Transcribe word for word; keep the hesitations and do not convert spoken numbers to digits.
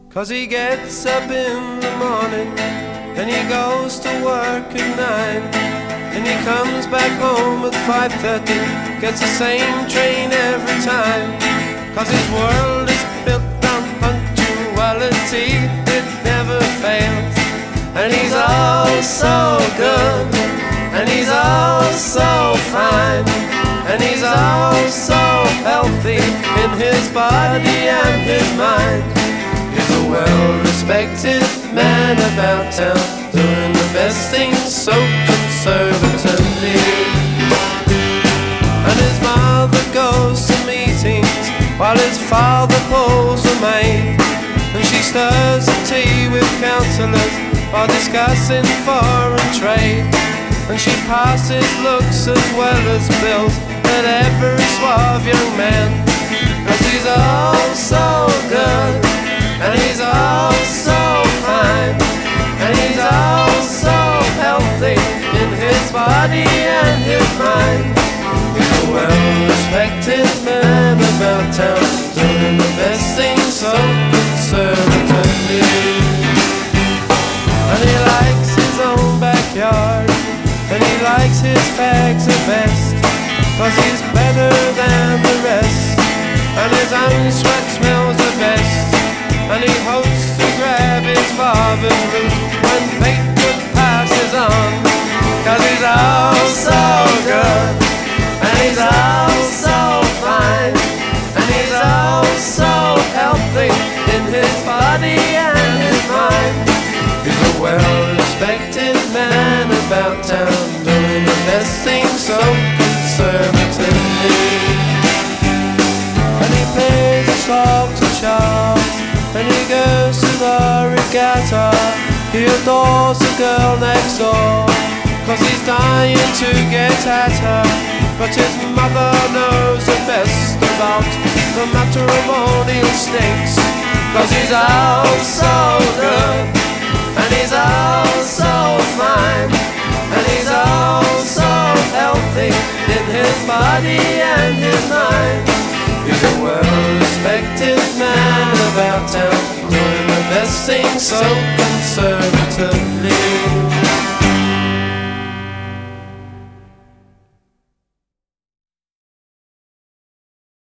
'Cause he gets up in the morning and he goes to work at nine, and he comes back home at five thirty, gets the same train every time. 'Cause his world is built on punctuality, it never fails. And he's all so good, and he's all so fine, and he's all so healthy in his body and his mind. He's a well-respected man about town, doing the best things so conservatively. And his mother goes to meetings while his father pulls the maid, and she stirs the tea with counsellors while discussing foreign trade. And she passes looks as well as bills at every suave young man. 'Cause he's all so good, and he's all so fine, and he's all so healthy in his body and his mind. He's a well-respected man about town, doing the best things so conservatively. And he likes his own backyard, and he likes his fags the best, 'cause he's better than the rest, and his own sweat smells the best. And he hopes to grab his father's root when Bateman passes on. 'Cause he's all so good, and he's all so fine, and he's all so healthy in his body and his mind. He's a well-respected man about town, doing the best things so conservatively. And he plays a song to Charles, and he goes to the regatta. He adores the girl next door, 'cause he's dying to get at her. But his mother knows the best about the matrimonial snakes. 'Cause he's all so good, and he's all so fine, and he's all so healthy in his body and his mind. He's a well-respected man about town, doing the best things so conservatively.